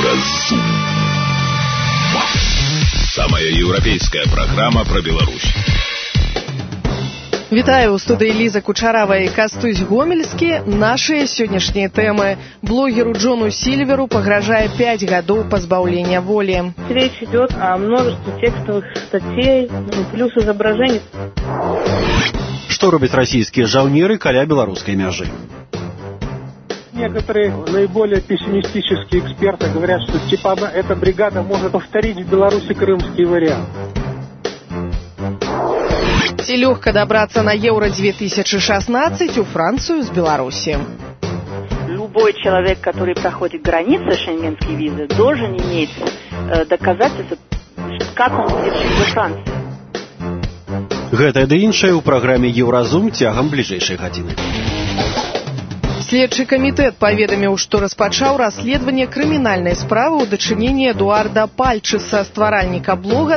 Еўразум. Самая еўрапейская программа про Беларусь. Вітаю, у студыі Ліза Кучарава і Кастусь Гомельскі. Нашыя сённяшнія тэмы. Блогеру Джону Сильверу пагражае 5 гадоў пазбаўлення волі. Речь идет о множестве текстовых статей, плюс изображений. Что робят российские жаўнеры каля белорусской мяжы? Некоторые наиболее пессимистические эксперты говорят, что эта бригада может повторить в Беларуси крымский вариант. Ці лёгка добраться на Евро-2016 у Францию с Беларуси. Любой человек, который проходит границы шенгенской визы, должен иметь доказательства, как он будет жить во Франции. Гэта да іншае ў праграме Еўразум цягам бліжэйшай гадзіны. Следчы камітэт паведаміў, што распачаў расследаванне крымінальнай справы ў дачыненні Эдуарда Пальчыса, стваральніка блога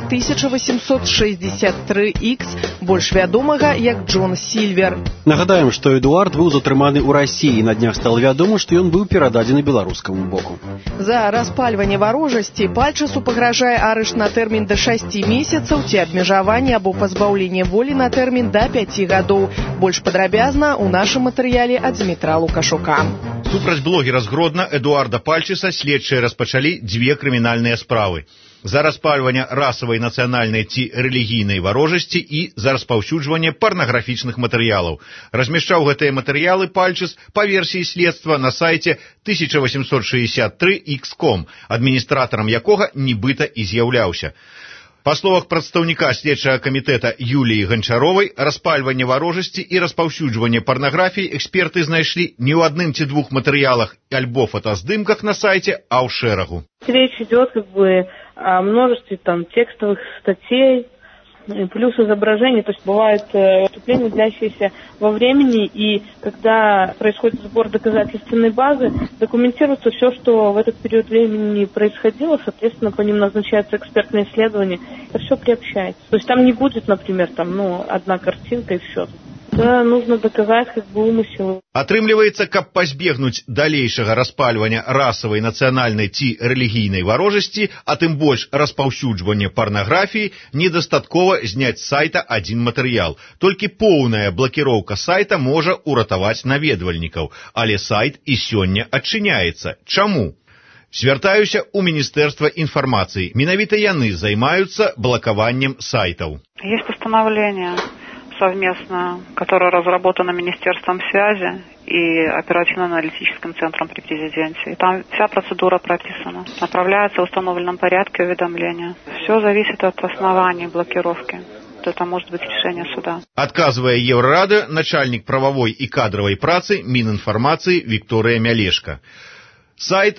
1863X, больш вядомага як Джон Сильвер. Нагадаем, што Эдуард быў затрыманы ў Расіі. На днях стала вядома, што ён быў перададзены беларускаму боку. За распальванне варожасці Пальчысу пагражае арышт на тэрмін да 6 месяцаў ці абмежаванне або пазбаўленне волі на тэрмін да 5 гадоў. Больш падрабязна ў нашым матэрыяле ад Дмітра Лукашука. Супраць блогера з Гродна Эдуарда Пальчыса следчыя распачалі 2 крымінальныя справы. За распальванне расавай, нацыянальнай ці рэлігійнай варожасці і за распаўсюджванне парнаграфічных матэрыялаў. Размяшчаў гэтыя матэрыялы Пальчыс па версіі следства на сайце 1863x.com, адміністратарам якога нібыта і з'яўляўся. Па словах прадстаўніка следчага камітэта Юліі Ганчаровай, распальванне варожасці і распаўсюджванне парнаграфіі эксперты знайшлі не ў адным ці двух матэрыялах альбо фотаздымках на сайце, а ў шэрагу. Речь идет о множестве текстовых статей, плюс изображений, то есть бывают выступления, длящиеся во времени, и когда происходит сбор доказательственной базы, документируется все, что в этот период времени происходило, соответственно, по ним назначается экспертное исследование, это все приобщается. То есть там не будет, например, одна картинка и все. Да, нужно доказать умысел. Атрымліваецца, каб пазбегнуць далейшага распальвання расавай, нацыянальнай ці рэлігійнай варожасці, а тым больш распаўсюджвання парнаграфіі, недастаткова зняць з сайта адзін матэрыял. Толькі поўная блакіроўка сайта можа ўратаваць наведвальнікаў, але сайт і сёння адчыняецца. Чаму? Звяртаюся ў Міністэрства інфармацыі. Менавіта яны займаюцца блакаваннем сайтаў. Есть постановление совместно, которое разработано Министерством связи и оперативно-аналитическим центром при президенте. И там вся процедура прописана. Направляется в установленном порядке уведомления. Все зависит от оснований блокировки. Это может быть решение суда. Адказвае Еўрарада начальник правовой и кадровой працы Мининформации Виктория Мялешка. Сайт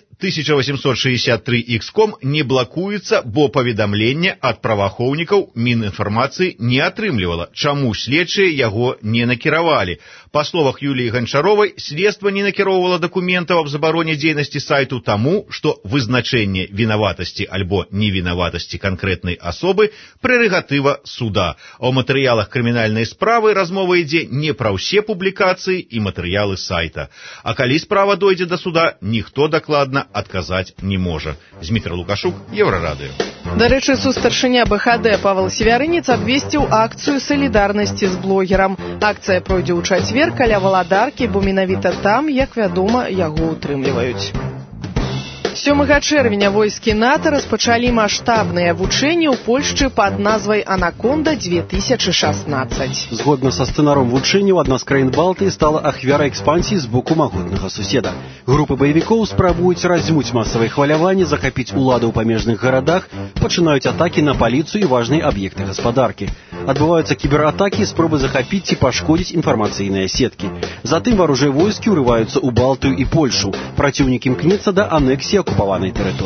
1863x.com не блакуецца, бо паведамленне ад праваахоўнікаў Мінінфармацыі не атрымлівала. Чаму следчыя яго не накіравалі? Па словах Юліі Ганчаровай, следства не накіроўвала дакументаў аб забароне дзейнасці сайту таму, што вызначэнне вінаватасці альбо невінаватасці канкрэтнай асобы прэрэгатыва суда. А ў матэрыялах крымінальнай справы размова ідзе не пра ўсе публікацыі і матэрыялы сайта. А калі справа дойдзе да суда, ніхто дакладна адказаць не можа. Дмітр Лукашук, Еўрарадыё. Дарэчы, сустаршыня БХД Павел Севярынец абвесціў акцыю салідарнасці з блогерам. Акцыя пройдзе ў чацвер каля Валадаркі, бо менавіта там, як вядома, яго утрымліваюць. 7 чэрвеня войскі НАТО распачалі маштабныя вучэнні ў Польшчы пад назвай «Анаконда-2016». Згодна са сцэнаром вучэнняў, адна з краін Балтыі стала ахвярай экспансіі з боку магутнага суседа. Групы баевікоў спрабуюць размуць масавыя хваляванні, захапіць уладу ў памежных гарадах, пачынаюць атакі на паліцыю і важныя аб'екты гаспадаркі. Адбываюцца кібератакі і спробы захапіць ці пашкодзіць інфармацыйныя сеткі. Затым варожыя войскі ўрываюцца ў Балтыю і Польшу. Праціўнік імкнецца да анексіі акупаванай тэрыторыі.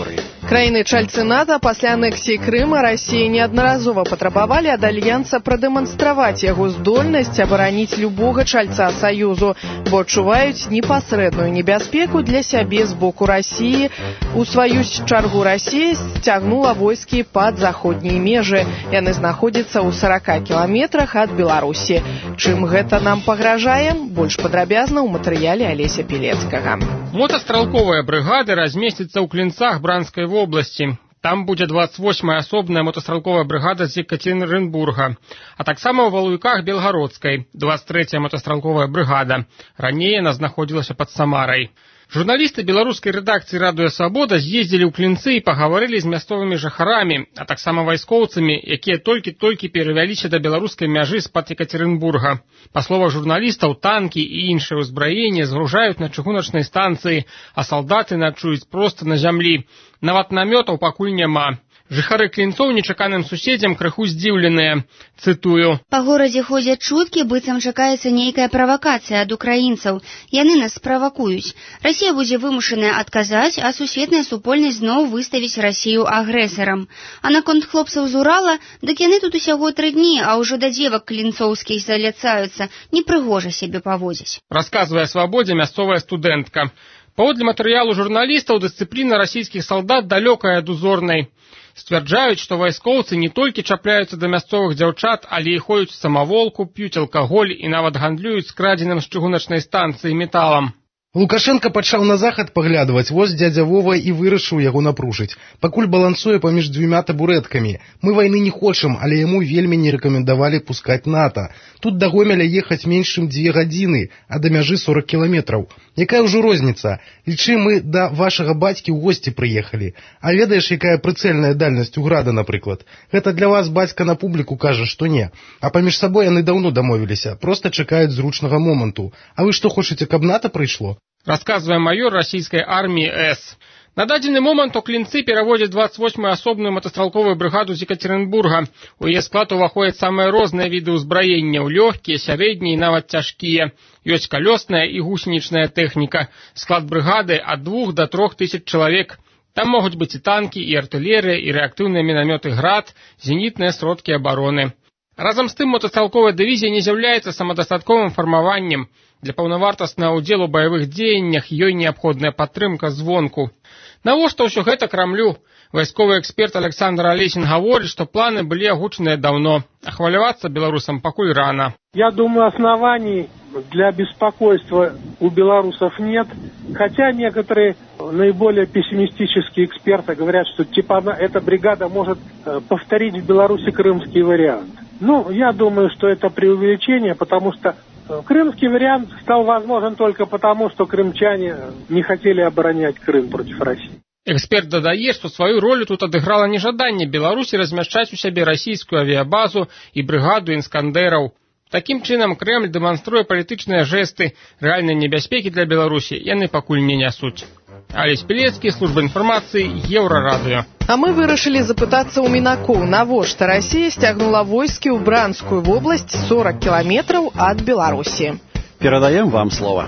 Краіны-чальцы НАТО пасля анексіі Крыма Расіі неаднаразова патрабавалі ад альянса прадэманстраваць яго здольнасць абараніць любога чальца Саюзу, бо адчуваюць непасрэдную небяспеку для сябе з боку Расіі. У сваю чаргу Расія сцягнула войскі пад заходнія межы. Яны знаходзяцца ў 40 кіламетрах ад Беларусі. Чым гэта нам пагражае? Больш падрабязна ў матэрыяле Алеся Пілецкага. Мотастралковая брыгада размесціцца ў Клінцах Бранскай вобласці. Там будзе 28-я асобная мотастралковая брыгада з Екатеринбурга, а таксама ў Валуйках Белгародскай 23-я мотастралковая брыгада. Раней яна знаходзілася пад Самарай. Журналісты беларускай рэдакцыі «Радыё Свабода» з'ездзілі ў Клінцы і пагаварылі з мясцовымі жыхарамі, а таксама вайскоўцамі, якія толькі-толькі перавяліся да беларускай мяжы з-пад Екатеринбурга. Па словах журналістаў, танкі і іншае ўзбраенне згружаюць на чыгуначнай станцыі, а салдаты начуюць проста на зямлі. Нават намётаў пакуль няма. Жыхары Клінцоў нечаканым суседзям крыху здзіўленыя. Цытую. Па горадзе ходзяць чуткі, быццам чакаецца нейкая правакацыя ад украінцаў. Яны нас правакуюць. Расія будзе вымушаная адказаць, а сусветная супольнасць зноў выставіць Расію агрэсарам. А наконт хлопцаў з Урала, дык яны тут усяго 3 дні, а ўжо да дзевак клінцоўскіх заляцаюцца, непрыгожа сябе паводзяць. Расказвае Свабодзе мясцовая студэнтка. Паводле матэрыялу журналістаў, дысцыпліна расійскіх салдат далёкая ад узорнай. Сцвярджаюць, што вайскоўцы не толькі чапляюцца да мясцовых дзяўчат, але і ходзяць самаволку, п'юць алкаголь і нават гандлююць скрадзеным з чыгуначнай станцыі металам. Лукашенко пачаў на захад паглядваць, вось дзядзя Вова і вырашыў яго напружыць. Пакуль балансуе паміж 2 табурэткамі. Мы вайны не хочам, але яму вельмі не рэкамендавалі пускаць НАТО. Тут да Гомеля ехаць менш чым 2 гадзіны, а да мяжы 40 кіламетраў. Якая ўжо розніца? Лічы, мы да вашага бацькі ў госці прыехалі. А ведаеш, якая прыцэльная дальнасць у града, напрыклад? Гэта для вас бацька на публіку кажа, што не. А паміж сабой яны даўно дамовіліся, проста чакаюць зручнага моманту. А вы што хочаце, каб НАТО прыйшло? Расказвае майор расійскай арміі С. На дадзены момант у Клінцы пераводзяць 28-ю асобную мотастралковую брыгаду з Екатеринбурга. У яе склад уваходзяць самыя розныя віды ўзбраення, лёгкія, сярэднія і нават цяжкія. Ёсць калёсная і гусенічная тэхніка. Склад брыгады ад 2 до 3 тысяч чалавек. Там могуць быць і танкі, і артылерыя, і рэактыўныя мінамёты «Град», зенітныя сродкі абароны. Разам з тым, мотастралковая дывізія не з'яўляецца самадастатковым фармаваннем. Для паўнавартаснага ўдзелу ў баявых дзеяннях ёй неабходная падтрымка звонку. Навошта ўсё гэта Крамлю? Вайсковы эксперт Александр Алесін гаворыць, што планы былі агучаныя даўно, а хвалявацца беларусам пакуль рана. Я думаю, оснований для беспокойства у белорусов нет, хотя некоторые наиболее пессимистические эксперты говорят, что эта бригада может повторить в Беларуси крымский вариант. Ну, я думаю, что это преувеличение, потому что крымский вариант стал возможен только потому, что крымчане не хотели оборонять Крым против России. Эксперт дадае, што сваю ролю тут адыграла нежаданне Беларусі размяшчаць у сябе расійскую авіябазу і брыгаду «Інскандэраў». Такім чынам Крэмль дэманструе палітычныя жэсты, рэальнай небяспекі для Беларусі яны пакуль не нясуць. Алесь Пілецкі, служба інфармацыі, Еўрарадыё. А мы вырашылі запытацца ў мінакоў, навошта Расія сцягнула войскі ў Бранскую вобласць 40 кіламетраў ад Беларусі. Перадаем вам слово.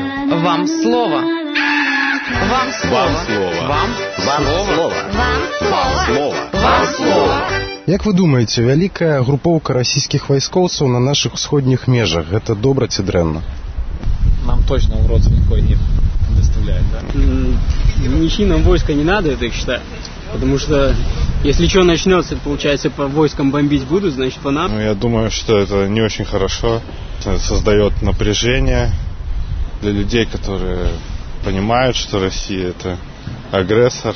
Вам слово. Вам слово. Вам слово. Вам слово. Вам слово. Як вы думаеце, вялікая групоўка расійскіх вайскоўцаў на нашых усходніх межах, гэта добра ці дрэнна? Нам точно угрозы никакой не доставляет, да? Ничьи нам войска не надо, я так считаю. Потому что, если что начнется, получается, по войскам бомбить будут, значит, по нам. Ну, я думаю, что это не очень хорошо. Это создает напряжение для людей, которые понимают, что Россия — это агрессор.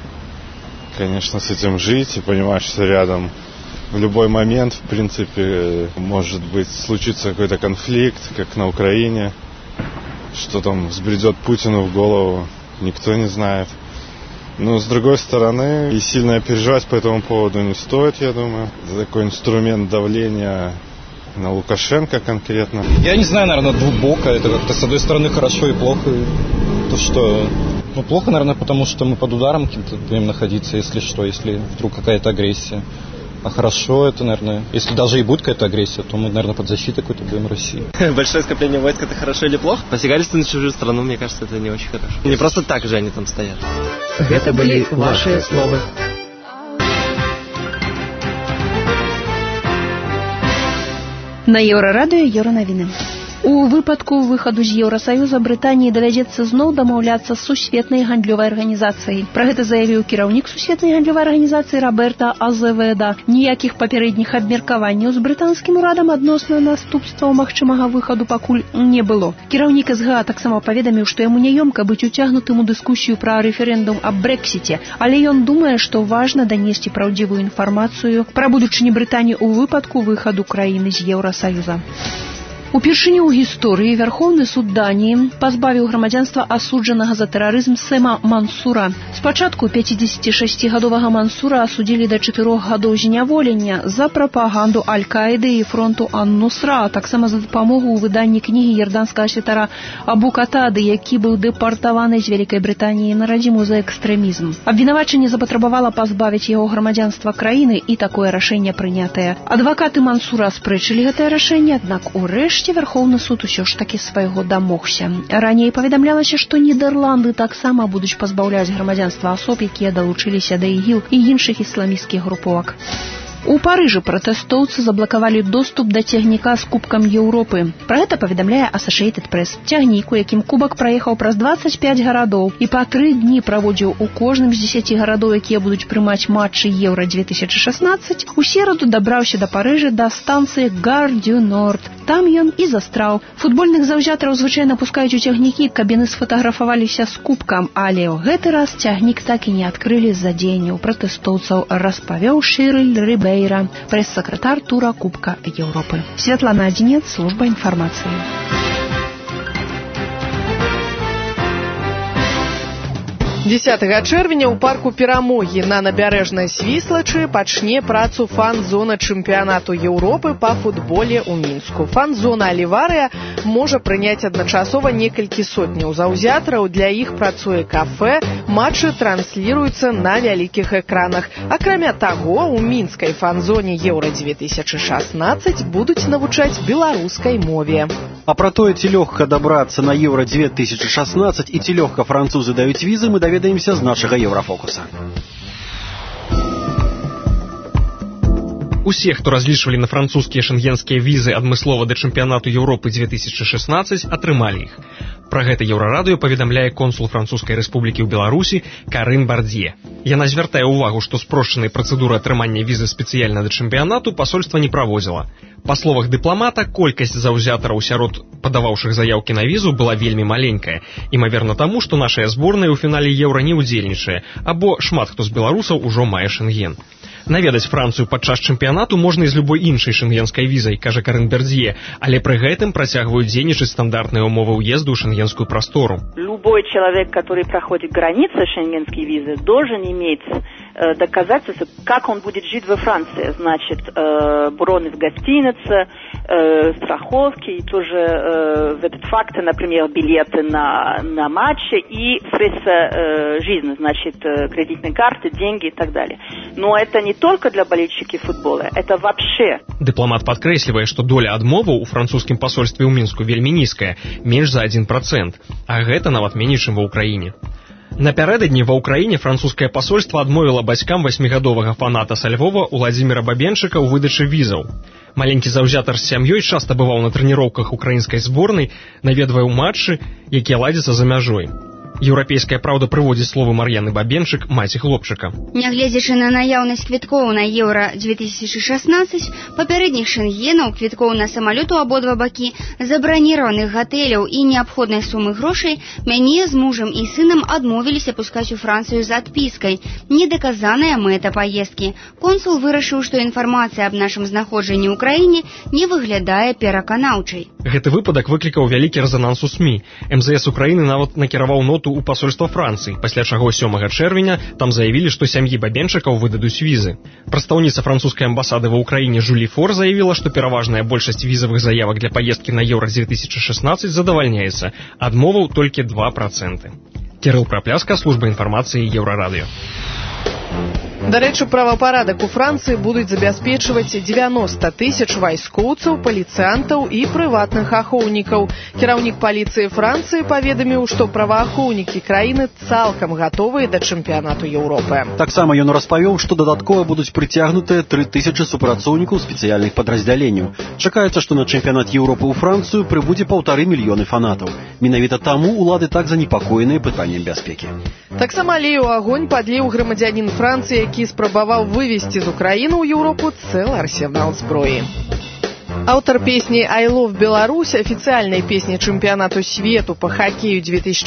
Конечно, с этим жить и понимать, что рядом в любой момент, в принципе, может быть, случится какой-то конфликт, как на Украине. Что там взбредет Путину в голову, никто не знает. Но, с другой стороны, и сильно переживать по этому поводу не стоит, я думаю. Это такой инструмент давления на Лукашенко конкретно. Я не знаю, наверное, двубоко. Это как-то, с одной стороны, хорошо и плохо. То, что... Ну, плохо, наверное, потому что мы под ударом каким-то будем находиться, если что, если вдруг какая-то агрессия. А хорошо это, наверное, если даже и будет какая-то агрессия, то мы, наверное, под защитой какой-то будем России. Большое скопление войск — это хорошо или плохо? Посягательство на чужую страну, мне кажется, это не очень хорошо. Не просто так же они там стоят. Гэта былі вашыя словы. На Еўрарадыё Еўранавіны. У выпадку выхаду з Еўрасаюза Брытаніі давядзецца зноў дамаўляцца з сусветнай гандлёвай арганізацыяй. Пра гэта заявіў кіраўнік сусветнай гандлёвай арганізацыі Роберта Азеведа. Ніякіх папярэдніх абмеркаванняў з брытанскім урадам адносна наступстваў магчымага выхаду пакуль не было. Кіраўнік СГА таксама паведаміў, што яму няёмка быць уцягнутым у дыскусію пра рэферэндум аб Брэксіце, але ён думае, што важна данесці праўдзівую інфармацыю пра будучыню Брытаніі ў выпадку выхаду краіны з Еўрасаюза. Упершыню ў гісторыі Вярхоўны суд Даніі пазбавіў грамадзянства асуджанага за тэрарызм Сэма Мансура. Спачатку 56-гадовага Мансура асудзілі да 4 гадоў зняволення за прапаганду Аль-Каіды і фронту Ан-Нусра, а таксама за дапамогу ў выданні кнігі ярданскага святара Абу Катады, які быў дэпартаваны з Вялікай Брытаніі на радзіму за экстрэмізм. Абвінавачанне запатрабавала пазбавіць яго грамадзянства краіны, і такое рашэнне прынятае. Адвакаты Мансура аспрэчылі гэтае рашэнне, аднак урэшце Верховны суд усё ж такі свайго дамогся. Раней паведамлялася, што Нідерланды таксама будуць пазбаўляць грамадзянства асоб, якія далучыліся да ІГІЛ і іншых ісламісцкіх груповак. У Парыжы пратэстоўцы заблакавалі доступ да цягніка з Кубкам Еўропы. Пра гэта паведамляе Associated Press. Цягнік, у якім кубак праехаў праз 25 гарадоў і па 3 дні праводзіў у кожным з 10 гарадоў, якія будуць прымаць матчы Еўра-2016, у сераду дабраўся да Парыжа да станцыі Гар дю Норд. Там ён і застраў. Футбольных заўзятараў звычайна пускаюць у цягнікі, каб яны сфотаграфаваліся з кубкам, але ў гэты раз цягнік так і не адкрылі з-за дзеянняў пратэстоўцаў, распавёў Шырыль Рыбейра, прэс-сакратар тура Кубка Еўропы. Святлана Адзінец, служба інфармацыі. 10 чэрвеня ў парку Перамогі на набярэжнай Свіслачы пачне працу фан-зона чэмпіянату Еўропы па футболе ў Мінску. Фан-зона Аліварыя можа прыняць адначасова некалькі сотняў заўзятараў. Для іх працуе кафэ, матчы трансліруюцца на вялікіх экранах. Акрамя таго, у мінскай фан-зоне Еўра-2016 будуць навучаць беларускай мове. А пра тое, ці лёгка дабрацца на Еўра-2016 і ці лёгка французы даюць візы, мы даведаемся з нашага Еўрафокуса. Усе, хто разлічвалі на французскія шэнгенскія візы адмыслова да чэмпіянату Еўропы 2016, атрымалі іх. Пра гэта Еўрарадыё паведамляе консул Французскай рэспублікі ў Беларусі Карын Бардзье. Яна звяртае ўвагу, што спрошчанай працэдуры атрымання візы спецыяльна да чэмпіянату пасольства не праводзіла. Па словах дыпламата, колькасць заўзятараў сярод падаваўшых заяўкі на візу была вельмі маленькая, імаверна таму, што нашая зборная ў фінале Еўра не ўдзельнічае, або шмат хто з беларусаў ужо мае шэнген. Наведаць Францыю падчас чэмпіянату можна і з любой іншай шэнгенскай візай, кажа Карын Бардзье, але пры гэтым працягваюць дзейнічаць стандартныя умовы ўезду ў шэнгенскую простору. Любой человек, который проходит границы шенгенской визы, должен иметь доказательства, как он будет жить во Франции. Значит, броны в гостинице, страховки, и тоже в этот факт, например, билеты на матчи и средства жизни, значит, кредитные карты, деньги и так далее. Но это не только для болельщиков футбола, это вообще. Дыпламат падкрэслівае, што доля адмоваў у французскім пасольстве ў Мінску вельмі нізкая, менш за 1%, а гэта нават меней, чым ва ўкраіне. Напярэдадні ва ўкраіне французскае пасольства адмовіла бацькам 8гадовага фаната са Львова Уладзіміра Бабенчыка ў выдачы візаў. Маленькі заўзятар з сям'ёй часта бываў на трэніроўках украінскай зборнай, наведваў матчы, якія ладзяцца за мяжой. Еўрапейская праўда прыводзіць словы Мар'яны Бабенчык, маці хлопчыка. Нягледзячы на наяўнасць квіткоў на Еўра-2016, папярэдніх шэнгенаў, квіткоў на самалёт у абодва бакі, забраніраваных гатэляў і неабходнай сумы грошай, мяне з мужам і сынам адмовіліся пускаць у Францыю з адпіскай. Недаказаная мэта паездкі. Консул вырашыў, што інфармацыя аб нашым знаходжанні ў краіне не выглядае пераканаўчай. Гэты выпадак выклікаў вялікі рэзананс у СМІ. МЗС Украіны нават накіраваў ноту у пасольства Францыі, пасля чаго 7 чэрвеня там заявілі, што сям'і Бабенчыкаў выдадуць візы. Прадстаўніца французскай амбасады ва ўкраіне Жюлі Фор заявіла, што пераважная большасць візавых заявак для паездкі на Еўра-2016 задавальняецца, адмоваў толькі 2%. Кірыл Прапляска, служба інфармацыі Еўрарадыё. Дарэчы, правапарадак у Францыі будуць забяспечваць 90 тысяч вайскоўцаў, паліцыянтаў і прыватных ахоўнікаў. Кіраўнік паліцыі Францыі паведаміў, што праваахоўнікі краіны цалкам гатовыя да чэмпіянату Еўропы. Таксама ён распавёў, што дадаткова будуць прыцягнутыя 3000 супрацоўнікаў спецыяльных падраздзяленняў. Чакаецца, што на чэмпіянат Еўропы ў Францыю прыбудзе 1,5 мільёны фанатаў. Менавіта таму улады так занепакоеныя пытаннем бяспекі. Таксама алею ў агонь падліў грамадзянін Францыі, які спрабаваў вывезці з Украіны ў Еўропу цэлы арсенал зброі. Аўтар песні «I love Беларусь», афіцыяльнай песні чэмпіянату свету па хакею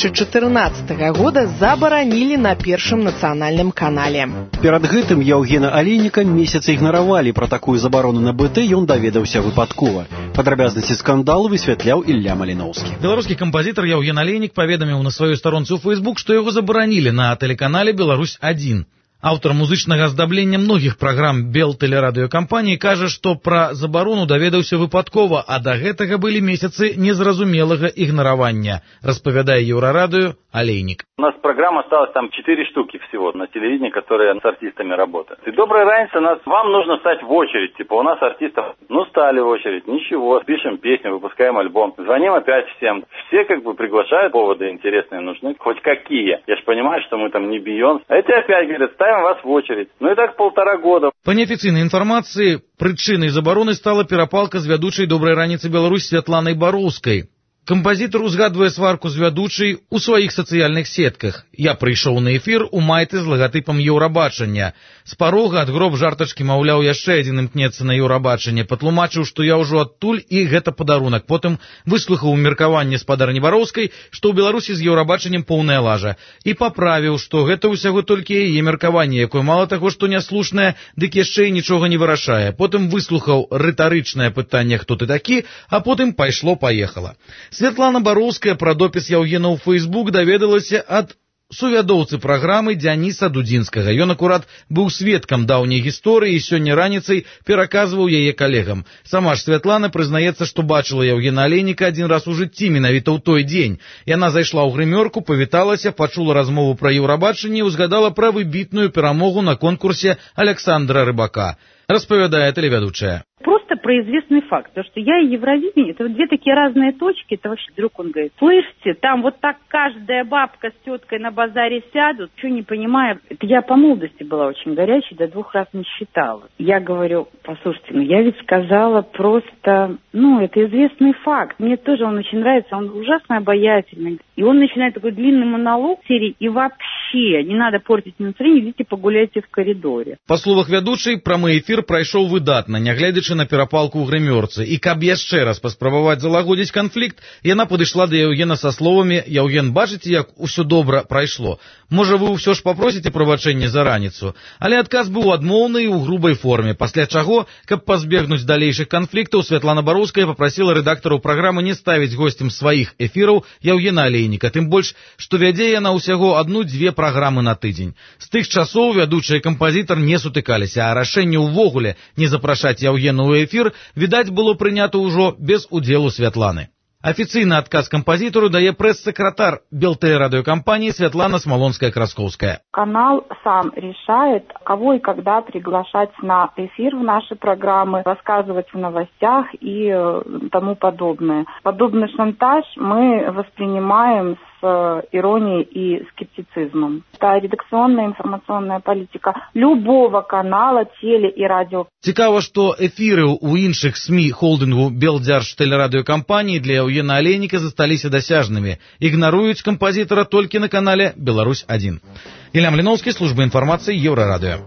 2014 года забаранілі на Першым нацыянальным канале. Перад гэтым Яўгена Алейніка месяц ігнаравалі. Пра такую забарону на БТ ён даведаўся выпадкова. Падрабязнасці скандалу высвятляў Ілля Маліноўскі. Беларускі кампазітар Яўген Алейнік паведаміў на сваёй старонцы ў Facebook, што яго забаранілі на тэлеканале «Беларусь-1». Аўтар музычнага аздаблення многіх праграм Белтэлерадыёкампаніі кажа, што пра забарону даведаўся выпадкова, а да гэтага былі месяцы незразумелага ігнаравання, распавядае Еўрарадыё Алейник. У нас программ осталось там 4 штуки всего на телевидении, которые с артистами работают. И добрая разница, вам нужно стать в очередь. Типа у нас артистов, стали в очередь, ничего, пишем песню, выпускаем альбом. Звоним опять всем. Все приглашают, поводы интересные нужны, хоть какие. Я же понимаю, что мы там не Бейонс. А эти опять говорят, ставим вас в очередь. И так 1,5 года. Па неафіцыйнай інфармацыі, прычынай забароны стала перапалка з вядучай «Добрай раніцы Беларусь» Святланай Бароўскай. Кампазітар узгадвае сварку з вядучай у сваіх сацыяльных сетках. Я прыйшоў на эфір у майцы з лагатыпам Еўрабачання. З парога ад гроб жартачкі, маўляў, яшчэ адзін імкнецца на Еўрабачанне. Патлумачыў, што я ўжо адтуль і гэта падарунак. Потым выслухаў меркаванне спадарні Бароўскай, што ў Беларусі з Еўрабачаннем поўная лажа. І паправіў, што гэта ўсяго толькі яе меркаванне, якое мала таго, што няслушнае, дык яшчэ і нічога не вырашае. Потым выслухаў рытарычнае пытанне «Хто ты такі?», а потым пайшло-паехала. Святлана Бароўская пра допіс Яўгена ў Facebook даведалася ад сувядоўцы праграмы Дзяніса Дудзінскага. Ён акурат быў сведкам даўняй гісторыі і сёння раніцай пераказваў яе калегам. Сама ж Святлана прызнаецца, што бачыла Яўгена Алейніка адзін раз у жыцці менавіта ў той дзень. Яна зайшла ў грымёрку, павіталася, пачула размову пра Еўрабачанне і узгадала пра выбітную перамогу на конкурсе Александра Рыбака. Распавядае тэлевядучая. Просто про известный факт, то что я и Евровидение, это вот две такие разные точки, это вообще вдруг он говорит, слышите, там вот так каждая бабка с теткой на базаре сядут, что не понимаю, это я по молодости была очень горячей, до 2 раз не считала. Я говорю, послушайте, я ведь сказала просто, это известный факт, мне тоже он очень нравится, он ужасно обаятельный, и он начинает такой длинный монолог серии, и вообще не надо портить настроение, идите погуляйте в коридоре. Па словах вядучай, прамы эфір прайшоў выдатна, нягледзячы на перапалку ў грымёрцы. І каб яшчэ раз паспрабаваць залагодзіць канфлікт, яна падышла да Яўгена са словамі: «Яўген, бачыце, як усё добра прайшло? Можа, вы ўсё ж папросіце прабачэння за раніцу?» Але адказ быў адмоўны і ў грубай форме, пасля чаго, каб пазбегнуць далейшых канфліктаў, Святлана Бароўская папрасіла рэдактараў праграмы не ставіць госцем сваіх эфіраў Яўгена Алейніка, тым больш, што вядзе яна ўсяго 1-2 праграмы на тыдзень. З тых часоў вядучая і кампазітар не сутыкаліся, а рашэнне ўвогуле не запрашаць Яўгена ў эфір, відаць, было прынята ўжо без удзелу Святланы. Афіцыйны адказ кампазітару дае прэс-сакратар Белтэлерадыёкампаніі Святлана Смолонская-Красковская. Канал сам решает, кого и когда приглашать на эфир в наши программы, рассказывать в новостях и тому подобное. Подобный шантаж мы воспринимаем с иронией и скептицизмом. Это редакционная информационная политика любого канала, теле и радио. Цікава, што эфіры ў іншых СМІ холдынгу Белдзяржтэлерадыёкампаніі для Яўгена Алейніка засталіся дасяжнымі. Ігнаруюць кампазітара толькі на канале «Беларусь-1». Ілля Маліноўскі, служба інфармацыі, Еўрарадыё.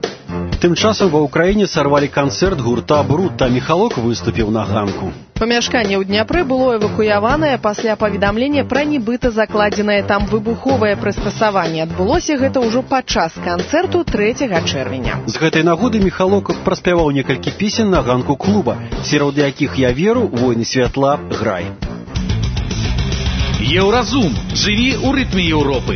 Тым часам ва ўкраіне сарвалі канцэрт гурта «Бруд», та Міхалок выступіў на ганку. Памяшканне ў Дняпры было эвакуяванае пасля паведамлення пра нібыта закладзенае там выбуховае прыстасаванне. Адбылося гэта ўжо падчас канцэрту 3 чэрвеня. З гэтай нагоды Міхалок праспяваў некалькі песен на ганку клуба, сярод якіх «Я веру», «Войны святла», «Грай». Еўразум. Жыві ў рытме Еўропы.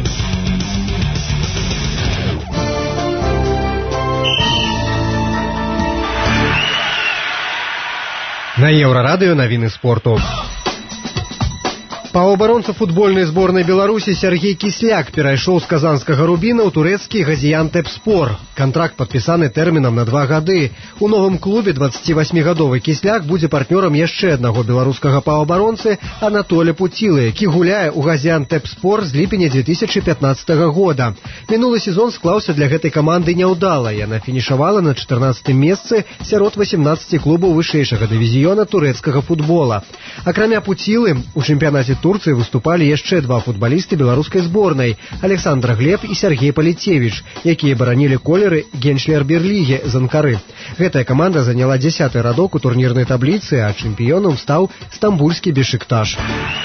На Еўрарадыё навіны спорту. Паўабаронца футбольнай зборнай Беларусі Сергей Кісляк перайшоў з казанскага «Рубіна» ў турэцкі «Газіянтэп-Спор». Кантракт падпісаны тэрмінам на 2 гады. У новым клубе 28-гадовы Кісляк будзе партнёрам яшчэ аднаго беларускага паўабаронцы Анатоля Пуцілы, які гуляе ў «Газіянтэп-Спор» з ліпеня 2015 года. Мінулы сезон склаўся для гэтай каманды няўдала. Яна фінішавала на 14-м месцы сярод 18 клубаў вышэйшага дывізіёна турэцкага футбола. Акрамя Пуцілы, у чэмпіянаце Турцыі выступалі яшчэ 2 футбалісты беларускай зборнай – Александр Глеб і Сергей Паліцевіч, якія баранілі колеры Геншлер-Берліге з Анкары. Гэтая каманда заняла 10-й радок у турнірнай табліцы, а чэмпіёнам стаў стамбульскі Бешикташ.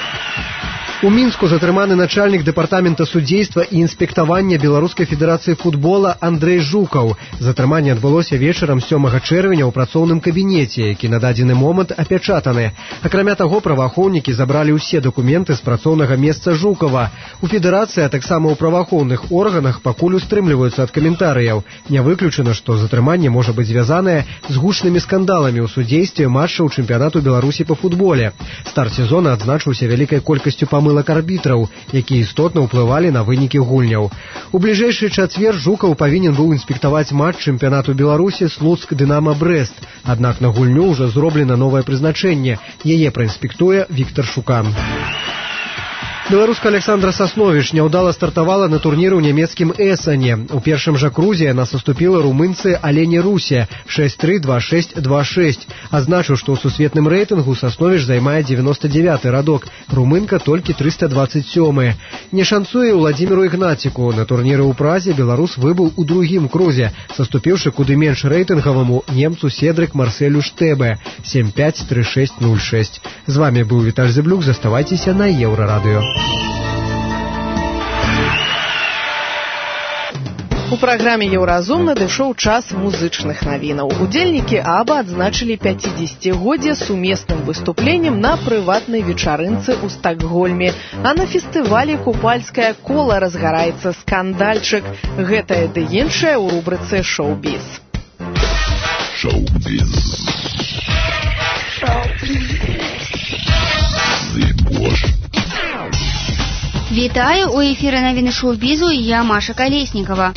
У Мінску затрыманы начальнік дэпартамента судзейства і інспектавання Беларускай федэрацыі футбола Андрэй Жукаў. Затрыманне адбылося вечарам 7 чэрвеня ў працоўным кабінеце, які на дадзены момант апячатаны. Акрамя таго, праваахоўнікі забралі ўсе дакументы з працоўнага месца Жукава. У федэрацыі, а таксама ў праваахоўных органах пакуль устрымліваюцца ад каментарыяў. Не выключана, што затрыманне можа быць звязанае з гучнымі скандаламі ў судзействе матчаў чэмпіянату Беларусі па футболе. Старт сезона адзначыўся вялікай колькасцю памылак арбітраў, якія істотна ўплывалі на вынікі гульняў. У бліжэйшы чацвер Жукаў павінен быў інспектаваць матч чэмпіянату Беларусі Слуцк-Дынама-Брэст. Аднак на гульню ўжо зроблена новае прызначэнне. Яе праінспектуе Віктар Шукан. Беларуска Александра Сасновіч няўдала стартавала на турніры ў нямецкім Эссане. У першым жа крузе яна саступіла румынцы Алене Русе 6-3, 2-6, 2-6. Азначыў, што ў сусветным рэйтынгу Сасновіч займае 99-й радок, румынка толькі 327-й. Не шанцуе Владзіміру Ігнаціку. На турніры ў Празе беларус выбыў у другім крузе, саступіўшы куды менш рэйтынгаваму немцу Седрык Марселю Штэбе 7-5, 3-6, 0-6. З вами быў Віталь Зыблюк. Заставайцеся на Еўрарадыё. У праграме «Еўразум» надышоў час музычных навінаў. Удзельнікі АБА адзначылі 50-годдзе сумесным выступленнем на прыватнай вечарынцы ў Стакгольме. А на фестывалі «Купальскае кола» разгараецца скандальчык. Гэтае ды іншае ў рубрыцы «Шоу-біз». Шоу-біз. Вітаю, у эфіры навіны шоу-бізу, я Маша Калеснікова.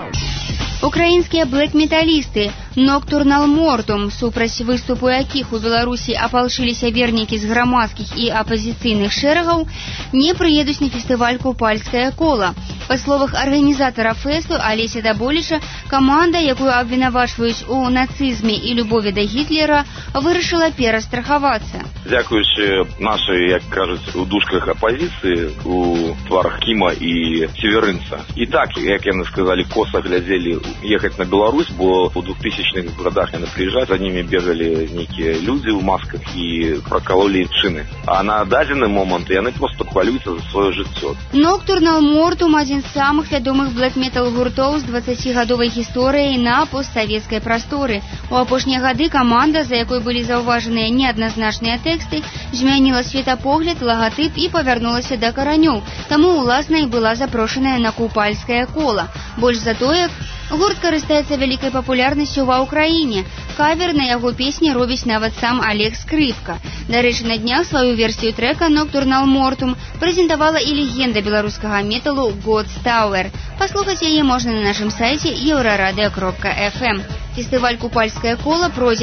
Украінскія блэк-металісты Ноктурнал Мортум, супраць выступу якіх у Беларусі апалчыліся вернікі з грамадскіх і апазіцыйных шэрагаў, не прыедуць на фестываль «Купальскае кола». Па словах арганізатара фэсту Алеся Даболіча, каманда, якую абвінавачваюць у нацызме і любові да Гітлера, вырашыла перастрахавацца. Дзякуючы нашай, як кажуць, у дужках апазіцыі, у тварах Кіма і Северынца. І так, як яны сказалі, коса глядзелі ехаць на Беларусь, бо у 2000-х годах яны прыязджаць, за німі бегалі нейкія людзі ў масках і пракалолі шыны. А на дадзены момант яны проста хвалююцца за сваё жыццё. Ноктурнал Мортум – адзін з самых вядомых блэк-метал гуртоў з 20-гадовай гісторыяй на постсавецкай прасторы. У апошнія гады каманда, за якой былі заўважаныя неадназначныя тэксты, змяніла светапогляд, лагатып і павярнулася да каранёў. Таму, уласна, і была запрошаная на Купальскае кола. Больш за тое, гурт карыстаецца вялікай папулярнасцю ва ўкраіне. Кавер на яго песні робіць нават сам Олег Скрыпка. Дарэчы, на днях сваю версію трэка «Ноктурнал Мортум» прэзентавала і легенда беларускага металу God's Tower. Паслухаць яе можна на нашым сайце euraradio.fm. Фестываль «Купальскае кола» пройдзе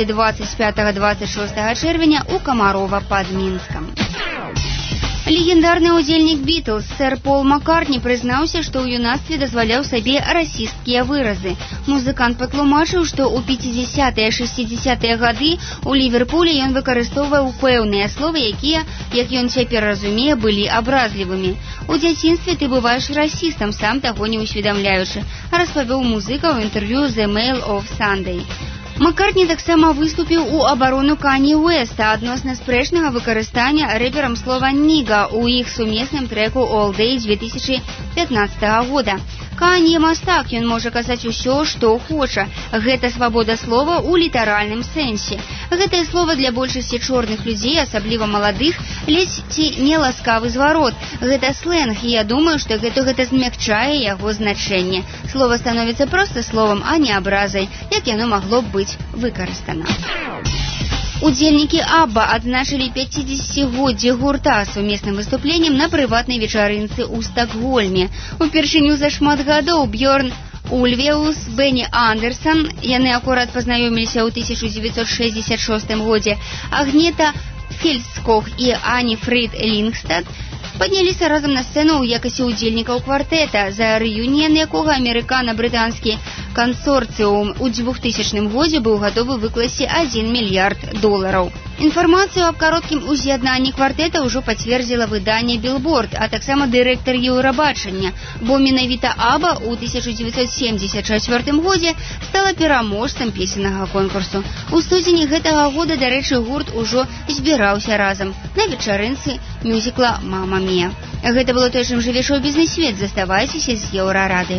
25-26 чэрвеня ў Камарова пад Мінскам. Легендарны ўдзельнік Бітлз сэр Пол Маккартні прызнаўся, што ў юнацтве дазваляў сабе расісцкія выразы. Музыкант патлумачыў, што ў 50-е, 60-е гады ў Ліверпулі ён выкарыстоўваў пэўныя словы, якія, як ён цяпер разумее, былі абразлівымі. У дзяцінстве ты бываеш расістам, сам таго не усведамляючы, распавёў музыка ў інтэрв'ю The Mail of Sunday. Маккартні таксама выступіў у абарону Кані Уэста адносна спрэчнага выкарыстання рэперам слова «ніга» у іх сумесным трэку «All Day» 2015 года. Кані мастак, ён можа казаць усё, што хоча. Гэта свабода слова ў літаральным сэнсе. Гэтае слова для большасці чорных людзей, асабліва маладых, ледзь ці не ласкавы зварот. Гэта слэнг, і я думаю, што гэта змякчае яго значэнне. Слова становіцца проста словам, а не абразай, як яно магло б быць выкарыстана. Удзельнікі Абба адзначылі 50-годдзе гурта сумесным выступленнем на прыватнай вечарынцы ў Стакгольме. Упершыню за шмат гадоў Бьорн Ульвеус, Бенні Андерсон, яны акурат пазнаёміліся ў 1966 годзе, Агнета Фельдског і Ані Фрид Лінгстад падняліся разам на сцэну ў якасці удзельнікаў квартэта, за рэюніян якога амерыкана-брытанскі кансорцыум у 2000 годзе быў гатовы выкласці $1 мільярд. Інфармацыю аб кароткім уз'яднанні квартэта ўжо пацвердзіла выданне Billboard, а таксама дырэктар Еўрабачання, бо менавіта Абба ў 1974 годзе стала пераможцам песеннага конкурсу. У студзені гэтага года, дарэчы, гурт ужо збіраўся разам на вечарынцы мюзікла «Мама Мія». Гэта было тое, чым жыве шоу-бізнес-свет. Заставайцеся з Еўрарадыё.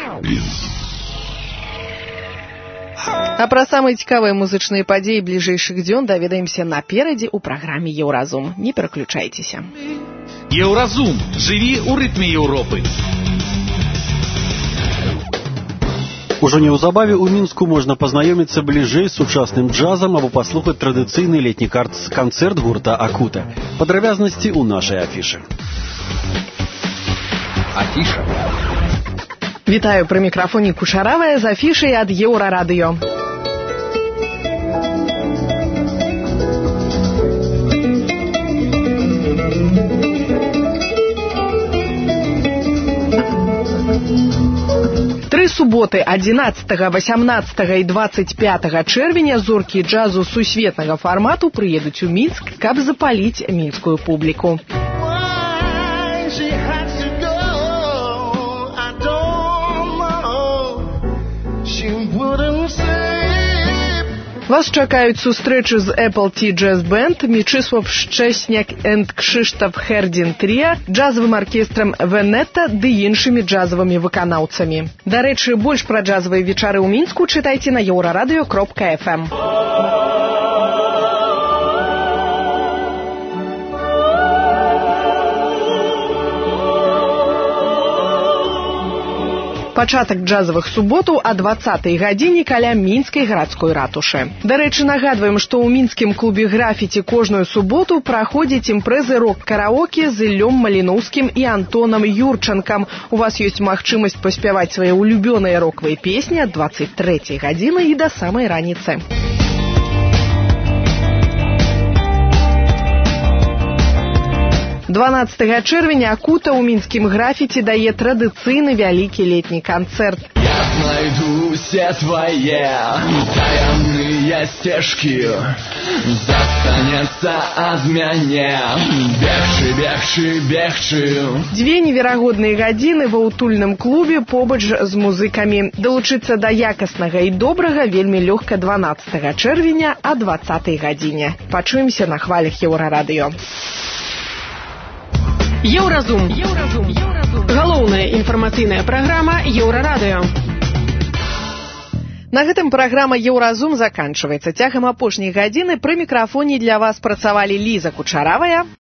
А пра самыя цікавыя музычныя падзеі бліжэйшых дзён даведаемся наперадзе ў праграме «Еўразум». Не пераключайцеся. Еўразум. Жыві ў рытме Еўропы. Ужо неўзабаве ў Мінску можна пазнаёміцца бліжэй з сучасным джазам або паслухаць традыцыйны летні канцэрт гурта «Акута». Падрабязнасці ў нашай афішы. Афіша. Вітаю, пры мікрафоне Кушаравая з афішай ад Еўрарадыё. Тры суботы 11, 18 і 25 чэрвеня зоркі джазу сусветнага фармату прыедуць у Мінск, каб запаліць мінскую публіку. Вас чакаюць сустрэчы з Apple Tea Jazz Band, Мічысław Szczesniak and Krzysztof Herdin Trio, джазавым аркестрам Венета ды іншымі джазавымі выканаўцамі. Дарэчы, больш пра джазавыя вечары ў Мінску чытайце на euraradyo.fm. Пачатак джазавых суботаў о 20-й гадзіне каля мінскай гарадской ратушы. Дарэчы, нагадваем, што ў мінскім клубе графіці кожную суботу праходзяць імпрэзы рок-караоке з Іллём Маліноўскім і Антонам Юрчанкам. У вас ёсць магчымасць паспяваць свае улюбёныя рокавыя песні ад 23-й гадзіны і да самай раніцы. 12 чэрвеня Акута ў мінскім графіці дае традыцыйны вялікі летні канцэрт. Я знайду все твои таямные стежки, застанется от меня бегчы. Дзве неверагодныя гадзіны ва ўтульным клубе побач з музыкамі. Далучыцца да якаснага і добрага вельмі лёгка 12 чэрвеня о 20-й гадзіне. Пачуемся на хвалях Еўрарадыё. Еўразум. Галоўная інфармацыйная праграма Еўрарадыё. На гэтым праграма Еўразум заканчваецца. Цягам апошняй гадзіны пры мікрафоне для вас працавалі Ліза Кучаравая